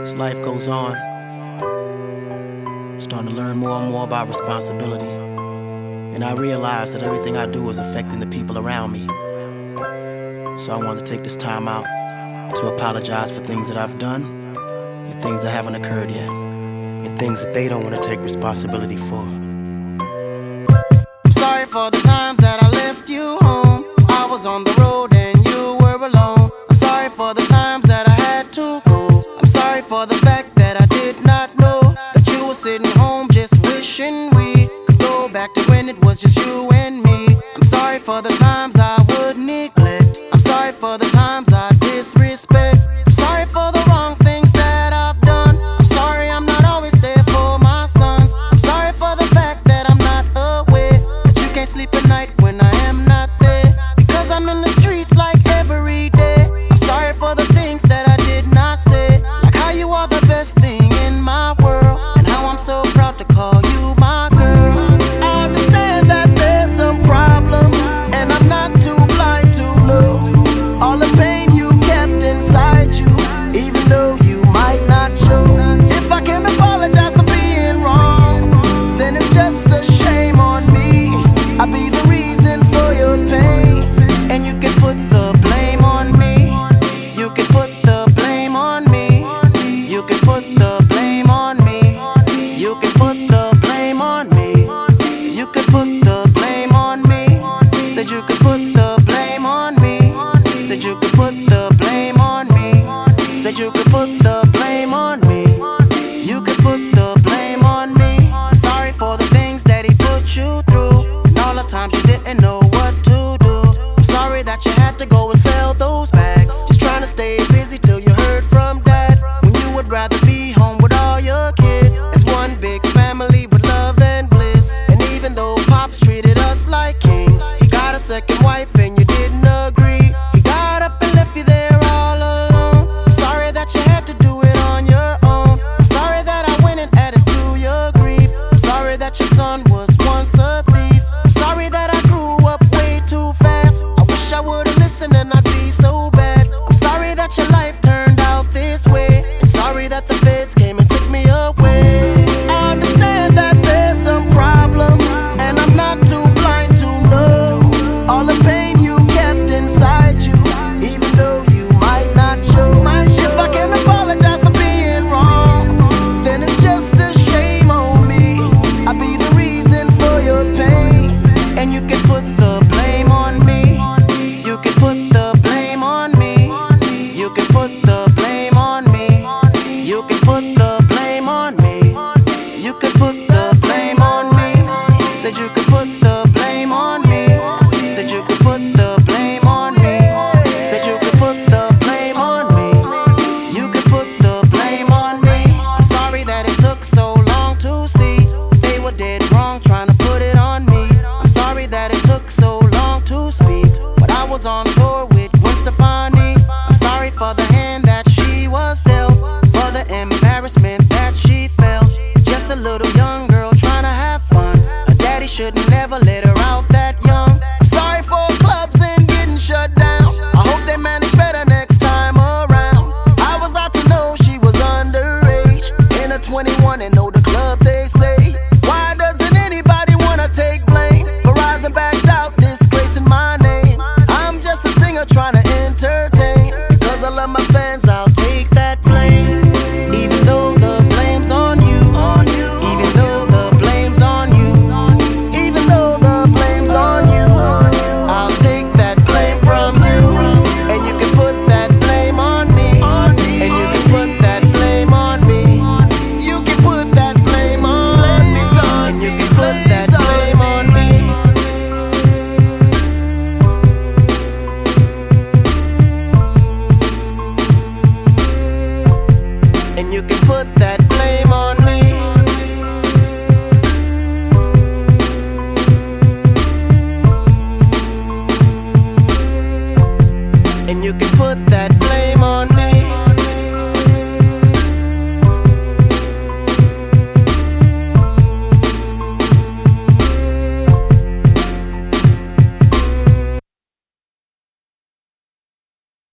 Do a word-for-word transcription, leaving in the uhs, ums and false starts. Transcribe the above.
As life goes on, I'm starting to learn more and more about responsibility. And I realize that everything I do is affecting the people around me. So I want to take this time out to apologize for things that I've done and things that haven't occurred yet, and things that they don't want to take responsibility for. I'm sorry for the times that I left you home. I was on the road and you were alone. I'm sorry for the times that I had to go. I'm sorry for the fact that I did not know that you were sitting home just wishing we could go back to when it was just you and me. I'm sorry for the times I would neglect. I'm sorry for the times I disrespect. I'm sorry for the wrong things that I've done. I'm sorry I'm not always there for my sons. I'm sorry for the fact that I'm not aware that you can't sleep at night when I am not there, because I'm in the streets like every day. I'm sorry for the things that I did not say, like how you are the best thing in my world, and how I'm so proud to call you my girl. I understand that there's some problems, and I'm not too blind to know all the pain you kept inside you, even though you might not show. If I can apologize for being wrong, then it's just a shame on me. I'll be the reason for your pain, and you can put the blame on me. You can put the blame on me. You can put the blame on me. You can put the blame on me. You can put the blame on me. Said you could put the blame on me. Said you could put the blame on me. Said you could put the blame on me. You could put the blame on me. I'm sorry for the things that he put you through, and all the times you didn't know what to do. I'm sorry that you had to go and sell those bags, just trying to stay busy till you heard from dad, when you would rather be home with all your kids as one big family with love and bliss. And even though Pops treated us like kings, he got a second wife and you didn't agree. He got up and left you there all alone. I'm sorry that you had to do it on your own. I'm sorry that I went and added to your grief. I'm sorry that your son was once a thief. I'm sorry that I grew up way too fast. I wish I would've listened and I'd be so bad. I'm sorry that your life turned out this way, and sorry that the feds came and took me away. I understand that there's some problems, and I'm not too blind to know all the pain you kept inside you, even though you might not show. If I can apologize for being wrong, then it's just a shame on me. I'll be the reason for your pain, and you can put the blame on me. You can put the blame on me. You can put the blame on me. You can put the blame on me. You can put the blame on me. Said you could put the blame on me. Said you could put the blame on me. Said you could put the blame on me. You could put the blame on me. I'm sorry that it took so long to see they were dead wrong trying to put it on me. I'm sorry that it took so long to speak, but I was on tour with Gwen Stefani. I'm sorry for the hand that she was dealt, for the embarrassment that she felt. Just a little young girl trying to have fun. Her daddy should've never let her out that young. I'm sorry for clubs and getting shut down. I hope they manage better next time around. I was out to know she was underage, in her twenty-one and know the club they say. Why doesn't anybody wanna take blame for rising back out, disgracing my name? I'm just a singer trying to entertain. Because I love my fans, I'll take that blame. Even though the blame's on you. Even though the blame's on you. Even though the blame's on you. I'll take that blame from you. And you can put that blame on me. And you can put that blame on me. You can put that blame on me. And you can put that blame on me. And you can put that blame on me. And you can put that blame on me.